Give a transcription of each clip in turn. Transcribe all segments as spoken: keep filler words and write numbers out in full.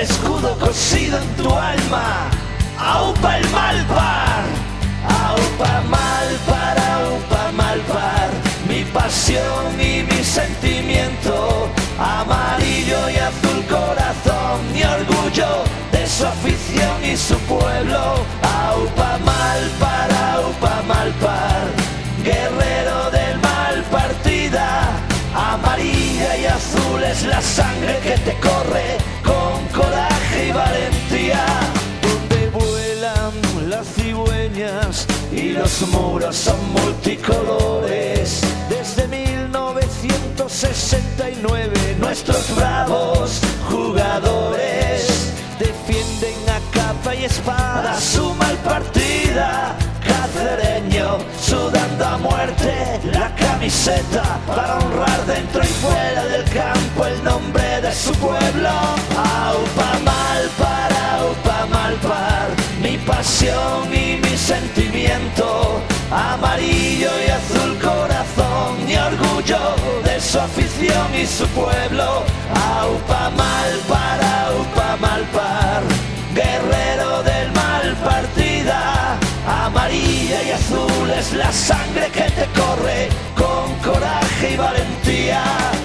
escudo cosido en tu alma. Aupa el Malpar, aupa Malpar, aupa Malpar, mi pasión y mi sentimiento, amarillo y azul corazón, mi orgullo de su afición y su pueblo. Aupa Malpar, aupa Malpar, guerrero del mal partida, amarilla y azul es la sangre que te corre con coraje y valentía. Donde vuelan las cigüeñas y los muros son multicolores. Desde mil novecientos sesenta y nueve nuestros bravos jugadores defienden a capa y espada su mal partida. Cacereño sudando a muerte la camiseta para honrar dentro y fuera del campo el nombre de su pueblo. Aupa Malpar, aupa Malpar, mi pasión y mi sentimiento, amarillo y azul corazón, mi orgullo de su afición y su pueblo. Aupa Malpar, aupa Malpar, guerrero del mal partida, amarilla y azul es la sangre que te corre con coraje y valentía.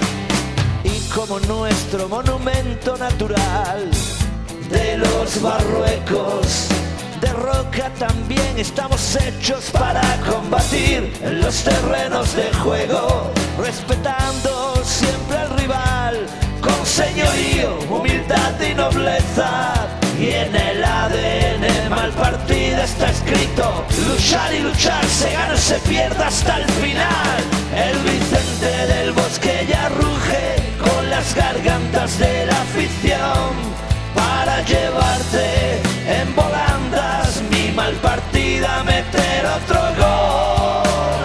Y como nuestro monumento natural de los Marruecos, de roca también estamos hechos para combatir en los terrenos de juego, respetando siempre al rival con señorío, humildad y nobleza. Y en el A D N mal partida está escrito: luchar y luchar, se gana o se pierde hasta el final. El Vicente del Bosque ya ruge con las gargantas de la afición para llevarte en volandas, mi mal partida, meter otro gol.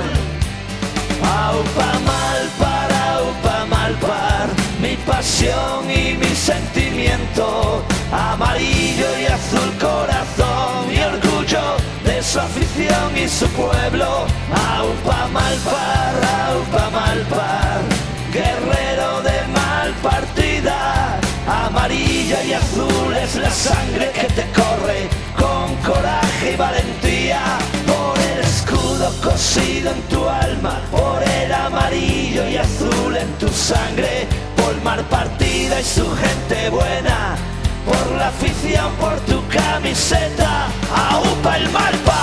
Aupa Malpar, aupa Malpar, mi pasión y mi sentimiento, amarillo y azul corazón, mi orgullo de su afición y su pueblo. Aupa Malpar, aupa Malpar, guerrero de mal partida, amarilla y azul es la sangre que te corre con coraje y valentía. Por el escudo cosido en tu alma, por el amarillo y azul en tu sangre, por mal partida y su gente buena, por la afición, por tu camiseta. Aupa el Malpar.